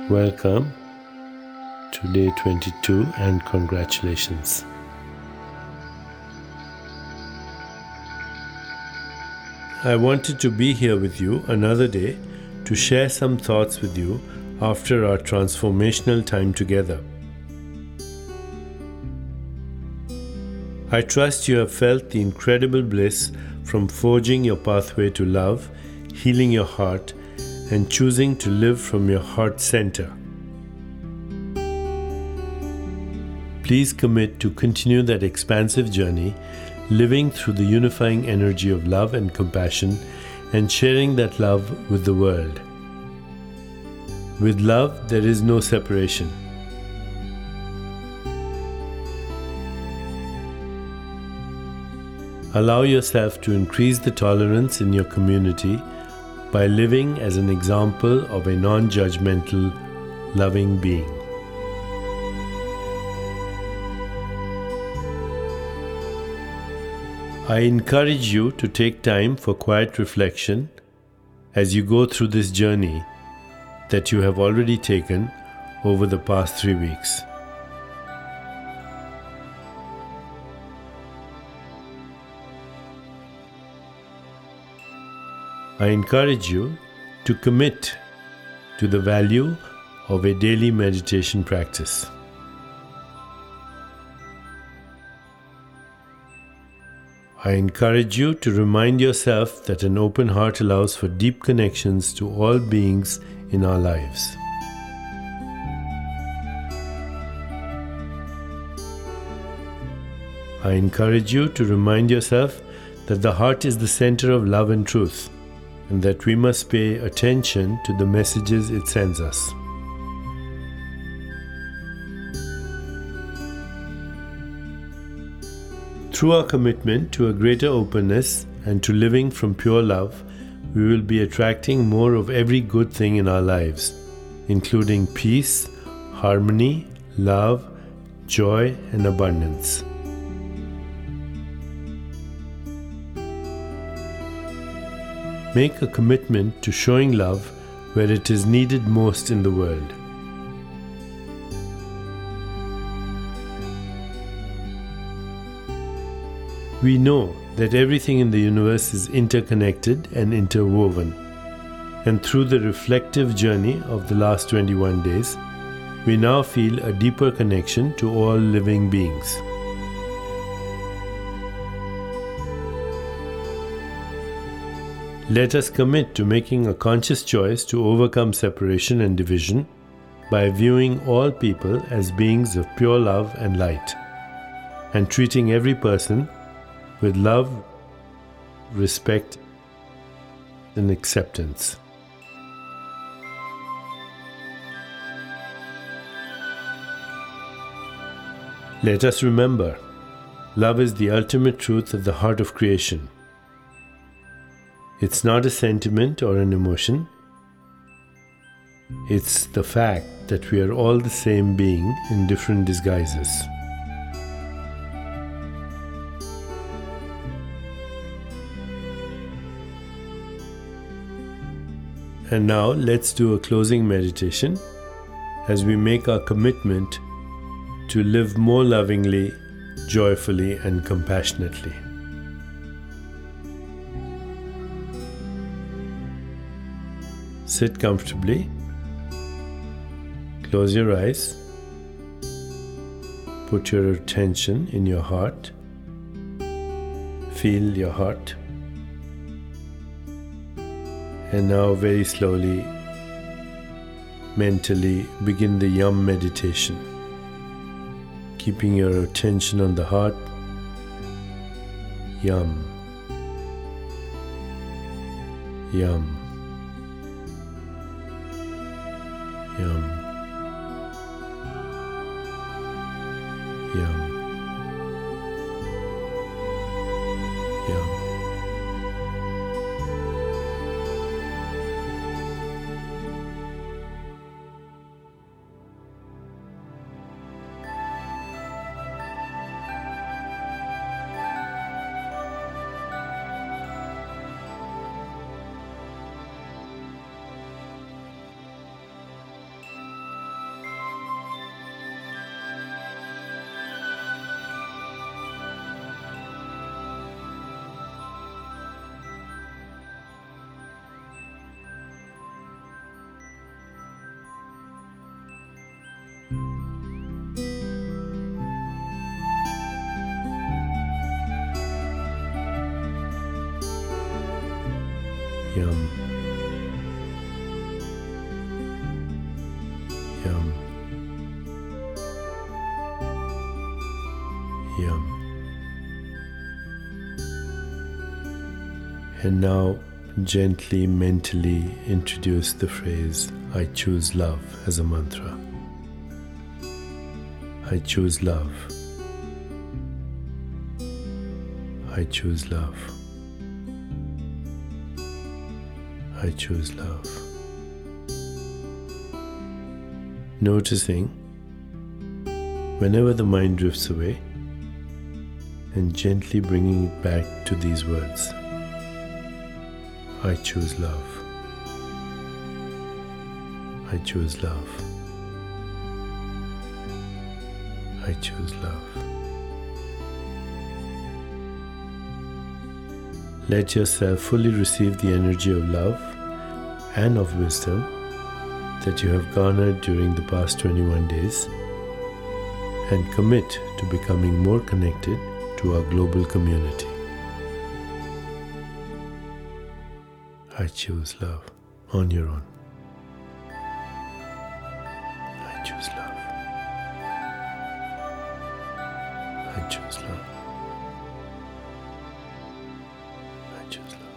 Welcome to day 22 and congratulations. I wanted to be here with you another day to share some thoughts with you after our transformational time together. I trust you have felt the incredible bliss from forging your pathway to love, healing your heart, and choosing to live from your heart center. Please commit to continue that expansive journey, living through the unifying energy of love and compassion, and sharing that love with the world. With love, there is no separation. Allow yourself to increase the tolerance in your community by living as an example of a non-judgmental, loving being. I encourage you to take time for quiet reflection as you go through this journey that you have already taken over the past 3 weeks. I encourage you to commit to the value of a daily meditation practice. I encourage you to remind yourself that an open heart allows for deep connections to all beings in our lives. I encourage you to remind yourself that the heart is the center of love and truth, and that we must pay attention to the messages it sends us. Through our commitment to a greater openness and to living from pure love, we will be attracting more of every good thing in our lives, including peace, harmony, love, joy, and abundance. Make a commitment to showing love where it is needed most in the world. We know that everything in the universe is interconnected and interwoven, and through the reflective journey of the last 21 days, we now feel a deeper connection to all living beings. Let us commit to making a conscious choice to overcome separation and division by viewing all people as beings of pure love and light, and treating every person with love, respect, and acceptance. Let us remember, love is the ultimate truth of the heart of creation. It's not a sentiment or an emotion. It's the fact that we are all the same being in different disguises. And now let's do a closing meditation as we make our commitment to live more lovingly, joyfully, and compassionately. Sit comfortably, close your eyes, put your attention in your heart, feel your heart, and now very slowly, mentally begin the Yum meditation, keeping your attention on the heart. Yum, Yum, Yum, Yum, Yum. Yum. Yum. Yum. And now gently, mentally introduce the phrase, I choose love, as a mantra. I choose love. I choose love. I choose love. Noticing whenever the mind drifts away and gently bringing it back to these words. I choose love. I choose love. I choose love. Let yourself fully receive the energy of love and of wisdom that you have garnered during the past 21 days and commit to becoming more connected to our global community. I choose love on your own. I choose love. I choose love. I choose love.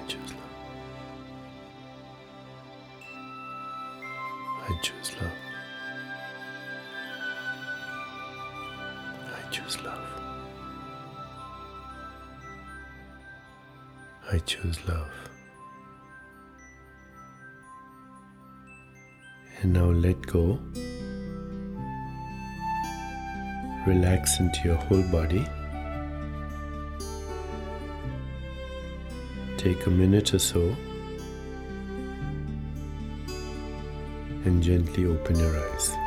choose love. I choose love. I choose love. I choose love. And now let go. Relax into your whole body. Take a minute or so and gently open your eyes.